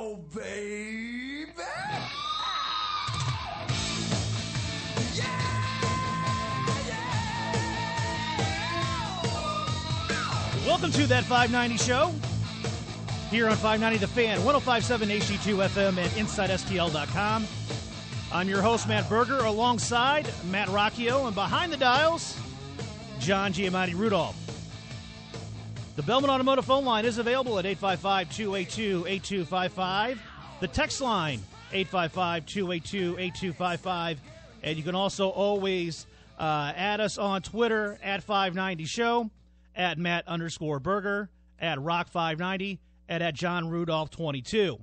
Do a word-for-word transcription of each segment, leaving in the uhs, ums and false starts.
go, baby! Welcome to That five ninety Show here on five ninety The Fan, one oh five point seven H D two F M and Inside S T L dot com. I'm your host, Matt Berger, alongside Matt Rocchio, and behind the dials, John Giamatti Rudolph. The Bellman Automotive phone line is available at eight five five, two eight two, eight two five five. The text line, eight five five, two eight two, eight two five five. And you can also always uh, add us on Twitter at five ninety Show, at Matt underscore Berger, at Rock five ninety, and at John Rudolph twenty-two.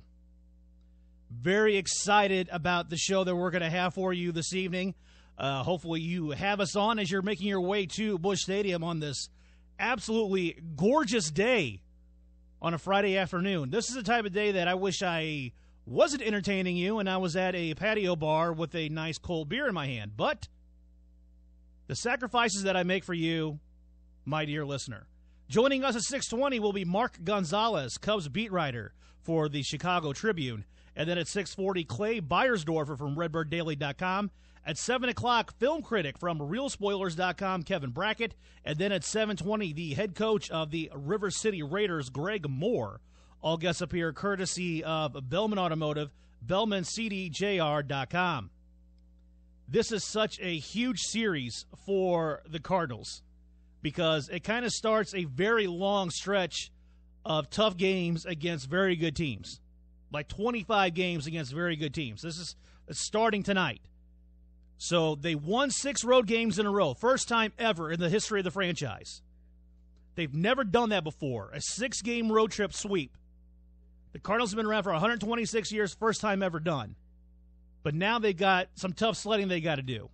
Very excited about the show that we're going to have for you this evening. Uh, hopefully you have us on as you're making your way to Busch Stadium on this absolutely gorgeous day on a Friday afternoon. This is the type of day that I wish I wasn't entertaining you and I was at a patio bar with a nice cold beer in my hand. But the sacrifices that I make for you, my dear listener. Joining us at six twenty will be Mark Gonzalez, Cubs beat writer for the Chicago Tribune. And then at six forty, Clay Beiersdorfer from Redbird Daily dot com. At seven o'clock, film critic from Real Spoilers dot com, Kevin Brackett. And then at seven twenty, the head coach of the River City Raiders, Greg Moore. All guests appear courtesy of Bellman Automotive, Bellman C D J R dot com. This is such a huge series for the Cardinals because it kind of starts a very long stretch of tough games against very good teams. Like twenty-five games against very good teams. This is starting tonight. So they won six road games in a row. First time ever in the history of the franchise. They've never done that before. A six-game road trip sweep. The Cardinals have been around for one hundred twenty-six years. First time ever done. But now they've got some tough sledding they got to do.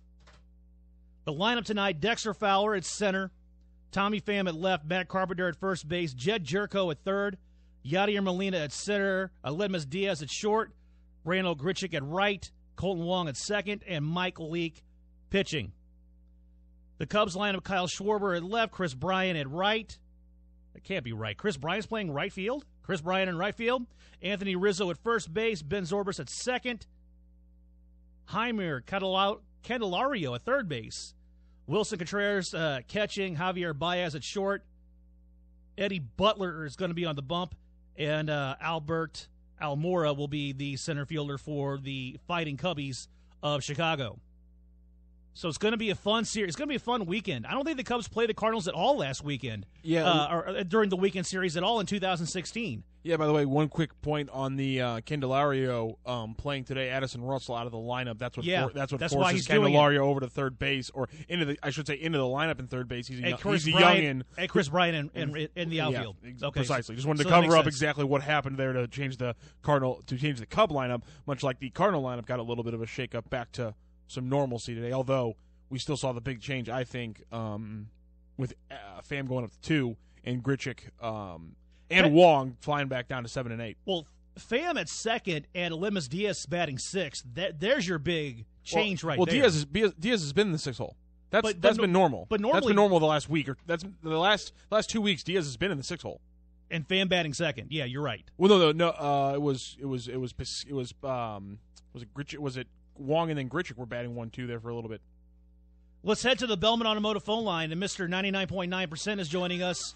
The lineup tonight, Dexter Fowler at center. Tommy Pham at left. Matt Carpenter at first base. Jed Jerko at third. Yadier Molina at center, Aledmys Diaz at short, Randal Grichuk at right, Colton Wong at second, and Mike Leake pitching. The Cubs lineup, Kyle Schwarber at left, Chris Bryant at right. That can't be right. Chris Bryant's playing right field? Chris Bryant in right field. Anthony Rizzo at first base, Ben Zobrist at second. Jaime Candelario at third base. Wilson Contreras uh, catching, Javier Baez at short. Eddie Butler is going to be on the bump. And uh, Albert Almora will be the center fielder for the Fighting Cubbies of Chicago. So it's going to be a fun series. It's going to be a fun weekend. I don't think the Cubs played the Cardinals at all last weekend. Yeah, uh, or, or during the weekend series at all in two thousand sixteen. Yeah, by the way, one quick point on the uh, Candelario um, playing today. Addison Russell out of the lineup. That's what yeah, for, that's what that's forces Candelario over to third base, or into the I should say into the lineup in third base. He's a, hey, young, Chris he's a Bryant, young and hey, Chris Bryant in, in, in the outfield. Yeah, okay, precisely. So, Just wanted to so cover up sense. exactly what happened there to change the Cardinal to change the Cub lineup. Much like the Cardinal lineup got a little bit of a shakeup back to some normalcy today. Although we still saw the big change, I think, um, with uh, Pham going up to two and Grichuk um, and Wong flying back down to seven and eight. Well, Pham at second and Aledmys Diaz batting sixth. That, there's your big change well, right well, there. Well, Diaz, Diaz has been in the sixth hole. That's but, that's but, been normal. But normally, that's been normal the last week or that's the last last two weeks. Diaz has been in the sixth hole. And Pham batting second. Yeah, you're right. Well, no, no, no. Uh, it was it was it was it was um was it Grichuk, was it Wong and then Grichuk were batting one two there for a little bit. Let's head to the Bellman Automotive phone line, and Mister ninety-nine point nine percent is joining us.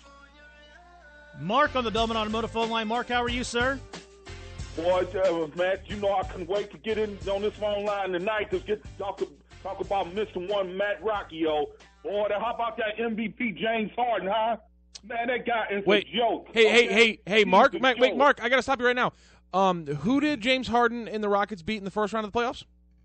Mark on the Bellman Automotive phone line. Mark, how are you, sir? Boy, uh, Matt, you know I couldn't wait to get in on this phone line tonight to get to talk, talk about Mister One, Matt Rocchio. Boy, how about that M V P James Harden, huh? Man, that guy is wait, a joke. Hey, okay? hey, hey, hey, Mark, He's Mark wait, Mark, I got to stop you right now. Um, who did James Harden and the Rockets beat in the first round of the playoffs?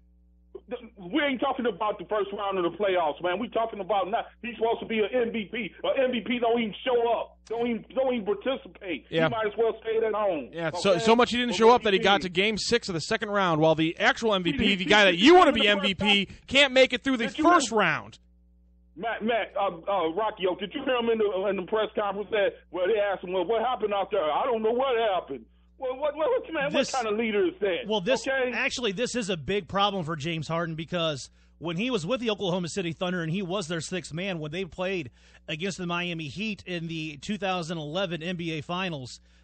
We ain't talking about the first round of the playoffs, man. We talking about now. He's supposed to be an M V P. An M V P don't even show up. Don't even don't even participate. Yeah. He might as well stay at home. Yeah. Okay? So so much he didn't show up that he got to Game Six of the second round, while the actual M V P, the guy that you want to be M V P, can't make it through the first round. Matt, Matt, uh, uh, Rocchio, did you hear him in the in the press conference that where they asked him, well, what happened out there? I don't know what happened. Well, what, what, what, man, this, what kind of leader is that? Well, this okay? actually, this is a big problem for James Harden because when he was with the Oklahoma City Thunder and he was their sixth man, when they played against the Miami Heat in the two thousand eleven N B A Finals,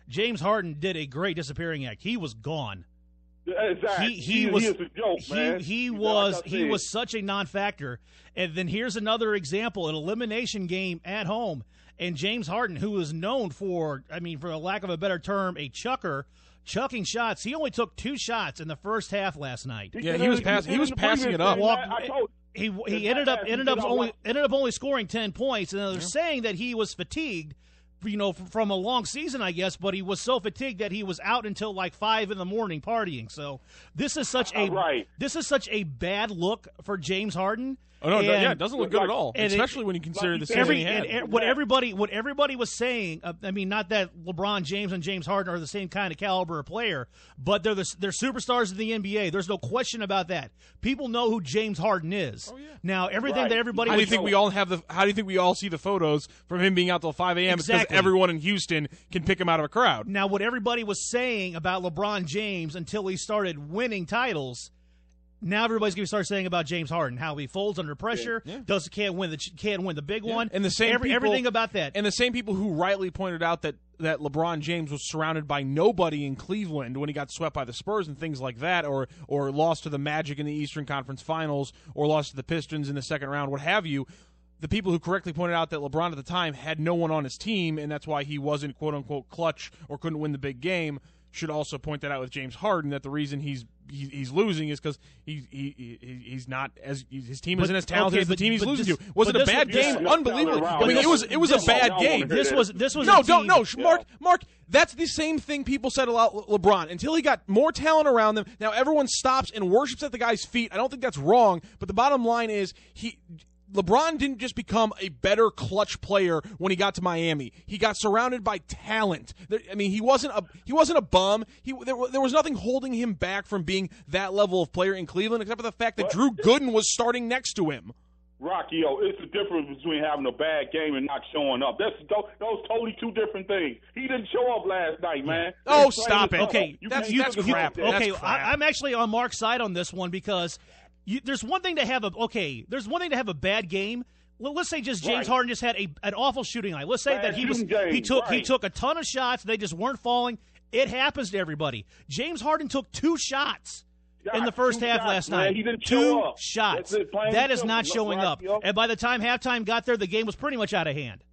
James Harden did a great disappearing act. He was gone. Exactly. He, he, he was he, is a joke, he, man. he You know, was like I he said. was such a non-factor. And then here's another example: an elimination game at home, and James Harden, who is known for, I mean, for a lack of a better term, a chucker, chucking shots. He only took two shots in the first half last night. Yeah, he was pass- he was passing it up. Walked- I told, He he ended up ended up only ended up only scoring ten points, and they're Yeah. saying that he was fatigued, you know, f- from a long season, I guess. But he was so fatigued that he was out until like five in the morning partying. So this is such a Right. this is such a bad look for James Harden. Oh no, And- yeah, it doesn't look good at all, and it- especially when you consider like the you season said, Every he had. and, and what everybody what everybody was saying, uh, I mean, not that LeBron James and James Harden are the same kind of caliber of player, but they're the, they're superstars in the N B A. There's no question about that. People know who James Harden is. Oh, yeah. Now everything Right. that everybody How do you was think we all have the? How do you think we all see the photos from him being out till five a.m.? It's because Exactly. everyone in Houston can pick him out of a crowd. Now, what everybody was saying about LeBron James until he started winning titles, now everybody's going to start saying about James Harden, how he folds under pressure, Yeah. does can't win the can't win the big Yeah. one, And the same Every, people- everything about that. And the same people who rightly pointed out that, that LeBron James was surrounded by nobody in Cleveland when he got swept by the Spurs and things like that, or or lost to the Magic in the Eastern Conference Finals, or lost to the Pistons in the second round, what have you. The people who correctly pointed out that LeBron at the time had no one on his team, and that's why he wasn't quote-unquote clutch or couldn't win the big game, should also point that out with James Harden, that the reason he's he, he's losing is because he, he he he's not as his team But- isn't as talented okay, as the but- team he's but losing this- to. Was but it a this bad was- game? Yeah, no Unbelievable. talent I around. mean, it was it was a This- bad this- game. this was this was No, a don't team- no, Mark. Mark, that's the same thing people said about Le- LeBron. Until he got more talent around them, now everyone stops and worships at the guy's feet. I don't think that's wrong, but the bottom line is he. LeBron didn't just become a better clutch player when he got to Miami. He got surrounded by talent. There, I mean, he wasn't a he wasn't a bum. He there, there was nothing holding him back from being that level of player in Cleveland, except for the fact that What? Drew Gooden was starting next to him. Rocky, yo, it's the difference between having a bad game and not showing up. That's those, those totally two different things. He didn't show up last night, man. Oh, It's plain stop as it. up. Okay, You that's- can't that's do crap. that. That's Okay, crap. I, I'm actually on Mark's side on this one because you, there's one thing to have a okay. There's one thing to have a bad game. Well, let's say just James Right. Harden just had a an awful shooting night. Let's say Bad that he was shooting game, he took he right. took a ton of shots. They just weren't falling. It happens to everybody. James Harden took two shots in the first Two half shots, last man. night. He didn't two show up. shots. That's it, plain That and is not simple. showing Rocky, up. yo. And by the time halftime got there, the game was pretty much out of hand.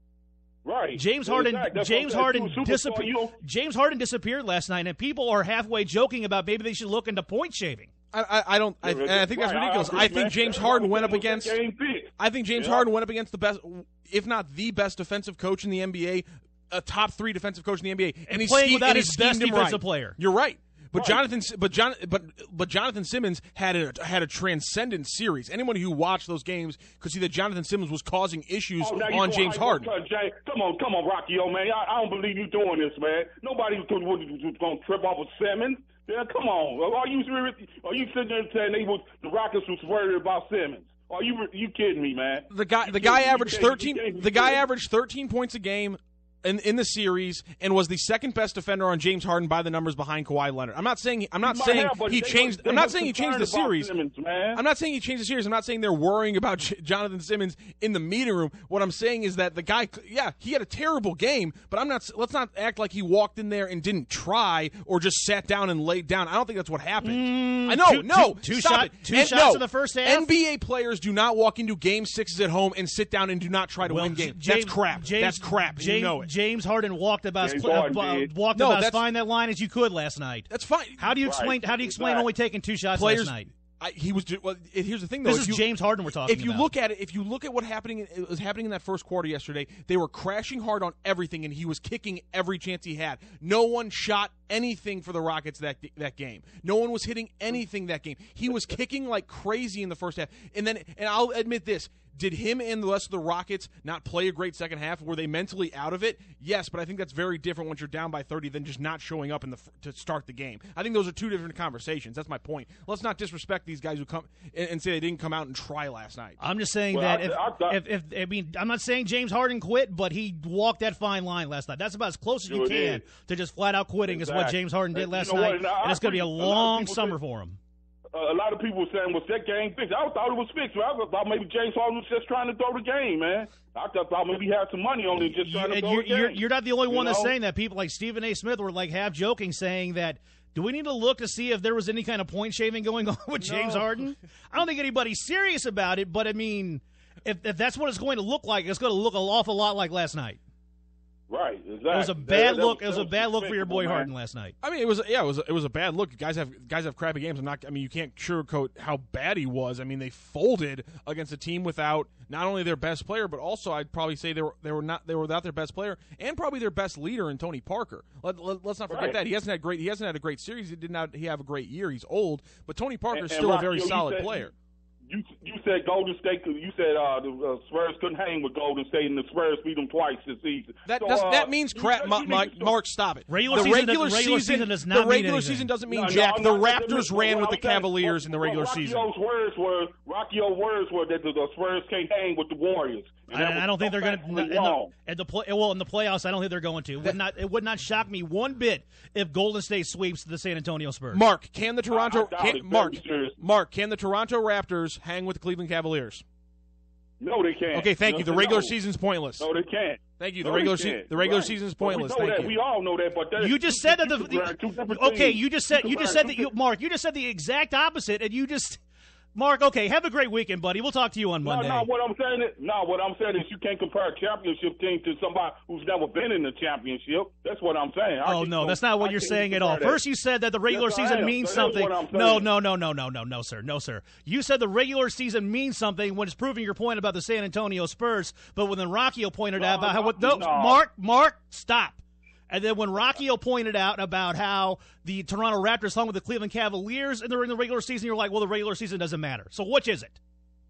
Right. James Harden Exactly. That's James what I'm Harden saying. Superstar, disappeared. you don't- James Harden disappeared last night, and people are halfway joking about maybe they should look into point shaving. I, I, I don't. I, and I think that's Right, ridiculous. agree, I think man. James That's Harden what went up I'm against. saying, game fixed. I think James Yeah. Harden went up against the best, if not the best defensive coach in the N B A, a top three defensive coach in the N B A, and, he playing schemed, without and he his best schemed him defensive right. player. You're right. But Right. Jonathan, but John, but but Jonathan Simmons had a had a transcendent series. Anyone who watched those games could see that Jonathan Simmons was causing issues Oh, now you on gonna James hype Harden. up, James. Come on, come on, Rocky, yo, man. I, I don't believe you doing this, man. Nobody was going to trip off with Simmons. Yeah, come on. Are you are you sitting there saying they was the Rockets was worried about Simmons? Are you you kidding me, man? The guy, You the can't- guy you averaged can't- you thirteen. can't- The guy averaged thirteen points a game in in the series, and was the second best defender on James Harden by the numbers behind Kawhi Leonard. I'm not saying I'm not He might saying have, but he they changed. was- they I'm not was saying he changed the concerned about series. Simmons, man. I'm not saying he changed the series. I'm not saying they're worrying about J- Jonathan Simmons in the meeting room. What I'm saying is that the guy, yeah, he had a terrible game, but I'm not. Let's not act like he walked in there and didn't try or just sat down and laid down. I don't think that's what happened. I know, two- no, two- two stop shot- it. two And shots no, in the first half? N B A players do not walk into game sixes at home and sit down and do not try to Well, win games. James, that's crap. James, that's crap. and James, you know it. James Harden walked about James as, Harden uh, did. walked No, about as that's- fine that line as you could last night. That's fine. How do you Right. explain? How do you explain Exactly. only taking two shots players? last night? I, he was. ju- Well, it, here's the thing, though. This if is you, James Harden we're talking If you about. look at it, if you look at what happening, it was happening in that first quarter yesterday. They were crashing hard on everything, and he was kicking every chance he had. No one shot anything for the Rockets that that game. No one was hitting anything that game. He was kicking like crazy in the first half, and then, and I'll admit this. Did him and the rest of the Rockets not play a great second half? Were they mentally out of it? Yes, but I think that's very different when you're down by thirty than just not showing up in the to start the game. I think those are two different conversations. That's my point. Let's not disrespect these guys who come and, and say they didn't come out and try last night. I'm just saying Well, that I- if, I thought- if, if I mean I'm not saying James Harden quit, but he walked that fine line last night. That's about as close as you Sure can did. to just flat out quitting is what Exactly. James Harden did And last you know what? night, And I- and it's going to be a a lot of long people summer say- for him. uh, a lot of people were saying, was that game fixed? I thought it was fixed. I thought maybe James Harden was just trying to throw the game, man. I thought maybe he had some money on it, just trying you, to throw you're, the game. You're, you're not the only you one know? that's saying that. People like Stephen A. Smith were like half joking, saying that, do we need to look to see if there was any kind of point shaving going on with James No. Harden? I don't think anybody's serious about it, but I mean, if, if that's what it's going to look like, it's going to look an awful lot like last night. Right, exactly. It was a bad That- that look. was- It was that a bad look for your boy despicable, Harden man. last night. I mean, it was yeah, it was it was a bad look. Guys have guys have crappy games. I'm not. I mean, you can't sugarcoat how bad he was. I mean, they folded against a team without not only their best player, but also I'd probably say they were they were not they were without their best player and probably their best leader in Tony Parker. Let, let, let's not forget Right. that he hasn't had great. He hasn't had a great series. He did not. He have a great year. He's old, but Tony Parker is And- and still a Rocky, very you solid said- player. You you said Golden State. could- You said uh, the uh, Spurs couldn't hang with Golden State, and the Spurs beat them twice this season. That So, does, uh, that means you- crap, you Ma- need Mike, to start- Mark. Stop it. Regular the season regular does- regular season, season does not the mean regular anything. season doesn't mean No, jack. no, the no, Raptors listen, ran what with the I'm saying- Cavaliers in the what regular Rocky's season. words were Rocky's words were that the, the Spurs can't hang with the Warriors. And that I, was I don't think so they're going to. factually In the, wrong. at the play, well, in the playoffs, I don't think they're going to. It would not. It would not shock me one bit if Golden State sweeps the San Antonio Spurs. Mark, can the Toronto I doubt can, it, very Mark serious. Mark can the Toronto Raptors hang with the Cleveland Cavaliers? No, they can't. Okay, thank you. The No, regular no. season's pointless. No, they can't. Thank you. The No, regular they se- can't. the regular Right. season's But we pointless. know Thank that. you. We all know that, but that You is just two- said that two the comparing two different okay. things. You just said you just said comparing that you two Mark. You just said the exact opposite, and you just Mark. Okay, have a great weekend, buddy. We'll talk to you on No, Monday. no, what I'm saying is, no, what I'm saying is you can't compare a championship team to somebody who's never been in the championship. That's what I'm saying. I Oh just no, don't- that's not what I you're can't saying at compare all. that. First, you said that the regular Yes, I season am. means That is something. what I'm No, saying. no, no, no, no, no, no, sir, no, sir. You said the regular season means something when it's proving your point about the San Antonio Spurs. But when then Rockio pointed No, out about how what no, no. Mark, Mark, stop. And then when Rockio pointed out about how the Toronto Raptors hung with the Cleveland Cavaliers and they're in the regular season, you're like, well, the regular season doesn't matter. So which is it?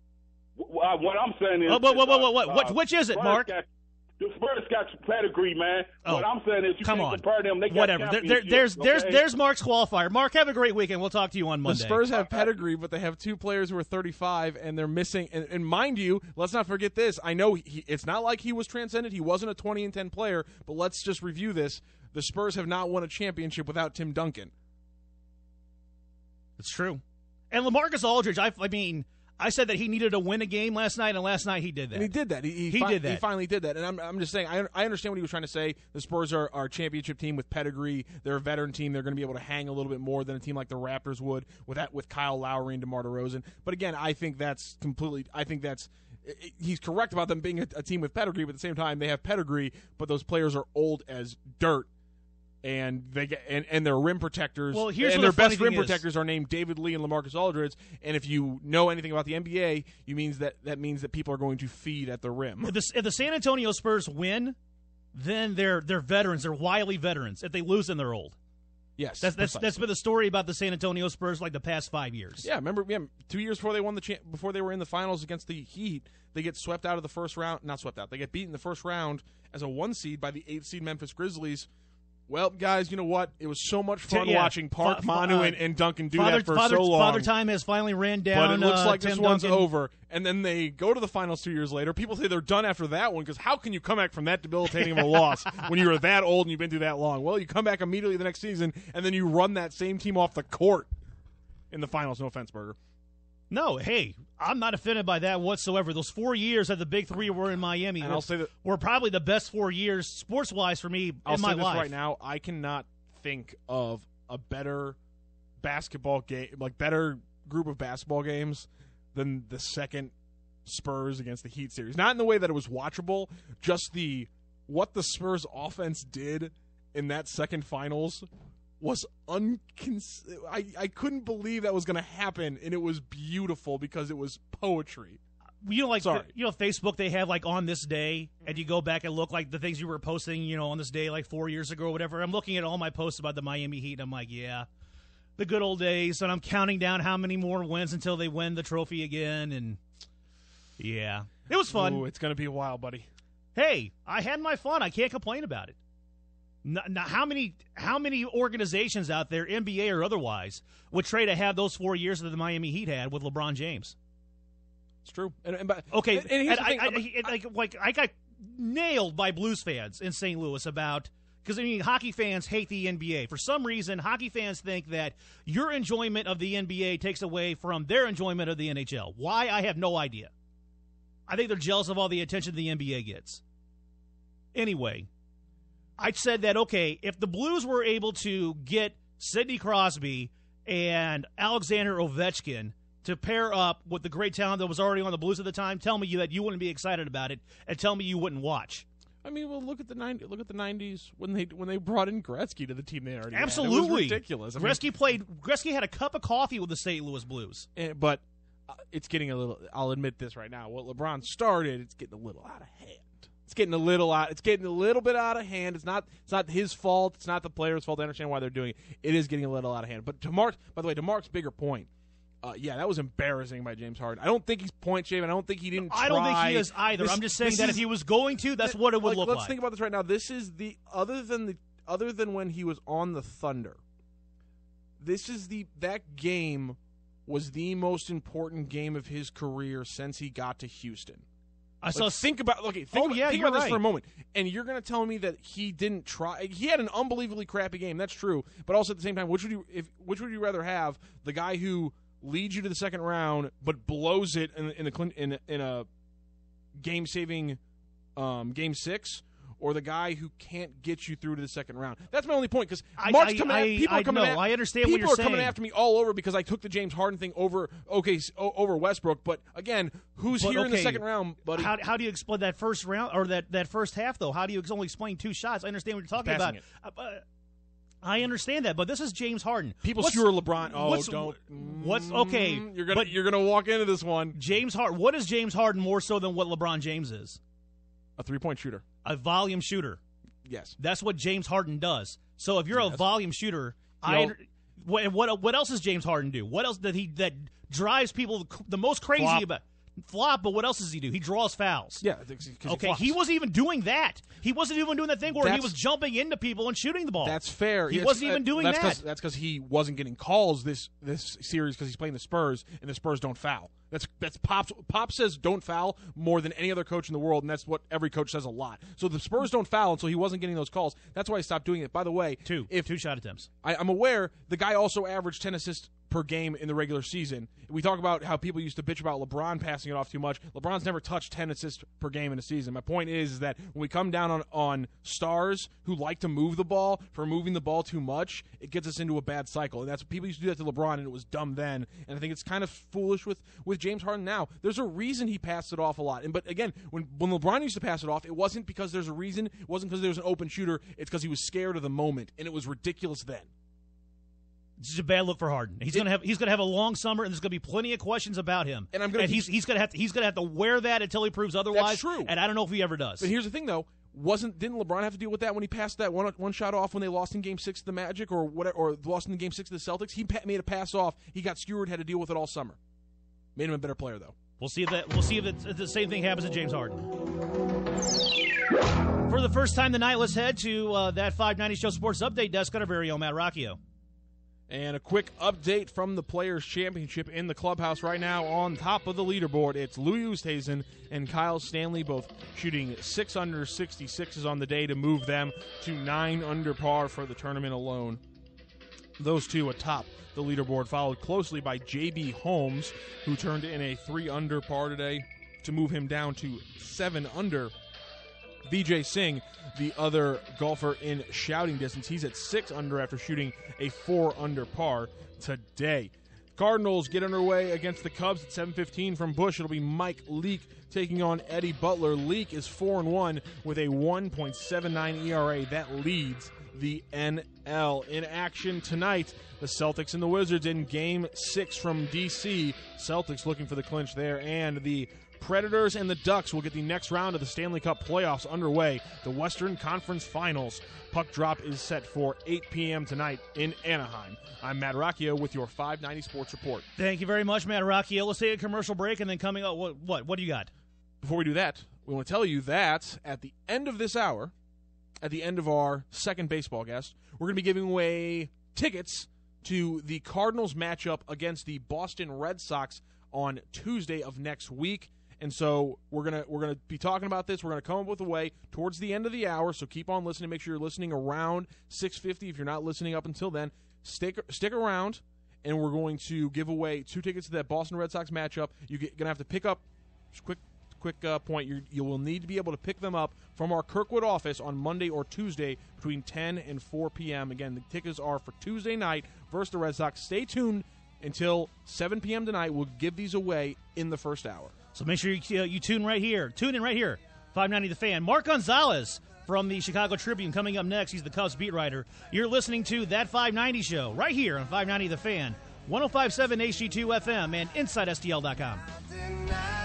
What what I'm saying is, Oh, what- what- what- uh, what- what- uh, which is it, Spurs Mark? Got, the Spurs got pedigree, man. Oh, what I'm saying is, you come can't on. compare them. They got Whatever. There, there, championships, there's there's okay? there's Mark's qualifier. Mark, have a great weekend. We'll talk to you on The Monday. Spurs have pedigree, but they have two players who are thirty-five, and they're missing. And, and mind you, let's not forget this. I know he, it's not like he was transcendent. He wasn't a twenty and ten player, but let's just review this. The Spurs have not won a championship without Tim Duncan. It's true. And LaMarcus Aldridge, I, I mean, I said that he needed to win a game last night, and last night he did that. And he did that. He, he, He fi- did that. He finally did that. And I'm, I'm just saying, I, I understand what he was trying to say. The Spurs are, are a championship team with pedigree. They're a veteran team. They're going to be able to hang a little bit more than a team like the Raptors would with that, with Kyle Lowry and DeMar DeRozan. But again, I think that's completely. I think that's. He's correct about them being a, a team with pedigree, but at the same time, they have pedigree, but those players are old as dirt. And they get and, and their rim protectors. Well, here's and what their the funny best rim thing is. protectors are named David Lee and LaMarcus Aldridge. And if you know anything about the N B A, you means that that means that people are going to feed at the rim. If the, if the San Antonio Spurs win, then they're they're veterans. They're wily veterans. If they lose, then they're old. Yes, That's that's precisely. that's been the story about the San Antonio Spurs like the past five years. Yeah, remember, yeah, two years before they won the cha- before they were in the finals against the Heat, they get swept out of the first round. Not swept out. They get beaten the first round as a one seed by the eighth seed Memphis Grizzlies. Well, guys, you know what? It was so much fun Yeah. watching Park Fa- fa- Manu uh, and, and Duncan do Father, that for Father, so long. Father Time has finally ran down. but it looks uh, like Tim this one's Duncan. over. And then they go to the finals two years later. People say they're done after that one because how can you come back from that debilitating of a loss when you were that old and you've been through that long? Well, you come back immediately the next season and then you run that same team off the court in the finals. No offense, Berger. No, hey, I'm not offended by that whatsoever. Those four years that the Big Three were in Miami And were, I'll say that were probably the best four years sports wise for me I'll in say my this life. right now. I cannot think of a better basketball game, like better group of basketball games than the second Spurs against the Heat series. Not in the way that it was watchable, just the what the Spurs offense did in that second finals was uncon. I, I couldn't believe that was going to happen, and it was beautiful because it was poetry. You know, like Sorry. you know, Facebook. They have like on this day, and you go back and look like the things you were posting. You know, on this day, like four years ago or whatever. I'm looking at all my posts about the Miami Heat, and I'm like, yeah, the good old days. And I'm counting down how many more wins until they win the trophy again. And yeah, it was fun. Ooh, it's going to be a while, buddy. Hey, I had my fun. I can't complain about it. Now, now, how many how many organizations out there, N B A or otherwise, would trade to have those four years that the Miami Heat had with LeBron James? It's true. And, and, but, Okay, and, and here's and the thing. I, I, I, like, like I got nailed by Blues fans in Saint Louis about Because, I mean, hockey fans hate the N B A. For some reason, hockey fans think that your enjoyment of the N B A takes away from their enjoyment of the N H L. Why? I have no idea. I think they're jealous of all the attention the N B A gets. Anyway, I said that, okay, if the Blues were able to get Sidney Crosby and Alexander Ovechkin to pair up with the great talent that was already on the Blues at the time, tell me that you wouldn't be excited about it, and tell me you wouldn't watch. I mean, well, look at the ninety, look at the nineties when they when they brought in Gretzky to the team they already Absolutely. had. It was ridiculous. I Gretzky mean, played. Gretzky had a cup of coffee with the Saint Louis Blues. and, but uh, it's getting a little. I'll admit this right now. What LeBron started, it's getting a little out of hand. It's getting a little out. It's getting a little bit out of hand. It's not. It's not his fault. It's not the players' fault. I understand why they're doing it. It is getting a little out of hand. But to Mark, by the way, to Mark's bigger point. Uh, yeah, that was embarrassing by James Harden. I don't think he's point shaving. I don't think he didn't try. I don't think he is either. This, I'm just saying that is, if he was going to, that's what it would like, look let's like. think about this right now. This is the other than the other than when he was on the Thunder. This is the that game was the most important game of his career since he got to Houston. I saw. Like, think about okay. Think Oh, about, yeah, think you're about this right. for a moment, and you're going to tell me that he didn't try. He had an unbelievably crappy game. That's true, but also at the same time, which would you if which would you rather have? The guy who leads you to the second round but blows it in in a in, in a game saving um, game six, or the guy who can't get you through to the second round? That's my only point because Mark's coming. I, at, people I, are coming. no, at, I understand people what you're are saying. coming after me all over because I took the James Harden thing over okay over Westbrook. But again, who's But, here in the okay, second round, buddy? How, how do you explain that first round or that, that first half though? How do you only explain two shots? I understand what you're talking about. Passing Uh, uh, I understand that, but this is James Harden. People What's- skewer LeBron. Oh, what's, don't. What's okay? Mm, You're gonna but you're gonna walk into this one. James Harden. What is James Harden more so than what LeBron James is? A three point shooter. A volume shooter. Yes. That's what James Harden does. So if you're a Yes. volume shooter, You I know- under- what, what what else does James Harden do? What else that he that drives people the most crazy Flop. about flop? But what else does he do? He draws fouls. Yeah. Okay, he wasn't even doing that. He wasn't even doing that thing where he That's- was jumping into people and shooting the ball. That's fair. He Yes, wasn't uh, even doing that's that. 'cause- that's because he wasn't getting calls this this series because he's playing the Spurs and the Spurs don't foul. That's that's Pop's, Pop says don't foul more than any other coach in the world, and that's what every coach says a lot. So the Spurs don't foul, and so he wasn't getting those calls. That's why he stopped doing it. By the way, two if two shot attempts. I, I'm aware the guy also averaged ten assists per game in the regular season. We talk about how people used to bitch about LeBron passing it off too much. LeBron's never touched ten assists per game in a season. My point is, is that when we come down on, on stars who like to move the ball for moving the ball too much, it gets us into a bad cycle. And that's people used to do that to LeBron, and it was dumb then. And I think it's kind of foolish with, with James Harden now. There's a reason he passed it off a lot. And but again, when when LeBron used to pass it off, it wasn't because there's a reason. It wasn't because there was an open shooter. It's because he was scared of the moment, and it was ridiculous then. It's just a bad look for Harden. He's gonna have he's gonna have a long summer, and there's gonna be plenty of questions about him. And I'm gonna and he's he's gonna have to he's gonna have to wear that until he proves otherwise. true. And I don't know if he ever does. But here's the thing, though. Wasn't didn't LeBron have to deal with that when he passed that one one shot off when they lost in Game Six to the Magic or what or lost in Game Six to the Celtics? He pa- made a pass off. He got skewered. Had to deal with it all summer. Made him a better player, though. We'll see if that we'll see if, it's, if the same thing happens to James Harden. For the first time tonight, let's head to uh, that five ninety Show Sports Update desk on our very own Matt Rocchio. And a quick update from the Players' Championship in the clubhouse right now. On top of the leaderboard, it's Louis Oosthuizen and Kyle Stanley, both shooting six under sixty-sixes on the day to move them to nine under par for the tournament alone. Those two atop the leaderboard, followed closely by J B Holmes, who turned in a three under par today to move him down to seven under. Vijay Singh, the other golfer in shouting distance, he's at six under after shooting a four under par today. Cardinals get underway against the Cubs at seven fifteen from Busch. It'll be Mike Leake taking on Eddie Butler. Leake is four and one with a one point seven nine E R A. That leads the N L. In action tonight, the Celtics and the Wizards in Game six from D C. Celtics looking for the clinch there, and the Predators and the Ducks will get the next round of the Stanley Cup playoffs underway. The Western Conference Finals. Puck drop is set for eight p.m. tonight in Anaheim. I'm Matt Rocchio with your five ninety Sports Report. Thank you very much, Matt Rocchio. Let's take a commercial break, and then coming up, what what, what do you got? Before we do that, we want to tell you that at the end of this hour, at the end of our second baseball guest, we're going to be giving away tickets to the Cardinals matchup against the Boston Red Sox on Tuesday of next week. And so we're gonna we're gonna be talking about this. We're gonna come up with a way towards the end of the hour. So keep on listening. Make sure you're listening around six fifty. If you're not listening up until then, stick stick around, and we're going to give away two tickets to that Boston Red Sox matchup. You're gonna have to pick up. Just quick quick uh, point. You you will need to be able to pick them up from our Kirkwood office on Monday or Tuesday between ten and four p.m. Again, the tickets are for Tuesday night versus the Red Sox. Stay tuned until seven p.m. tonight. We'll give these away in the first hour. So make sure you, uh, you tune right here. Tune in right here. five ninety The Fan. Mark Gonzalez from the Chicago Tribune coming up next. He's the Cubs beat writer. You're listening to That five ninety Show right here on five ninety The Fan, one oh five point seven H D two F M and inside S T L dot com.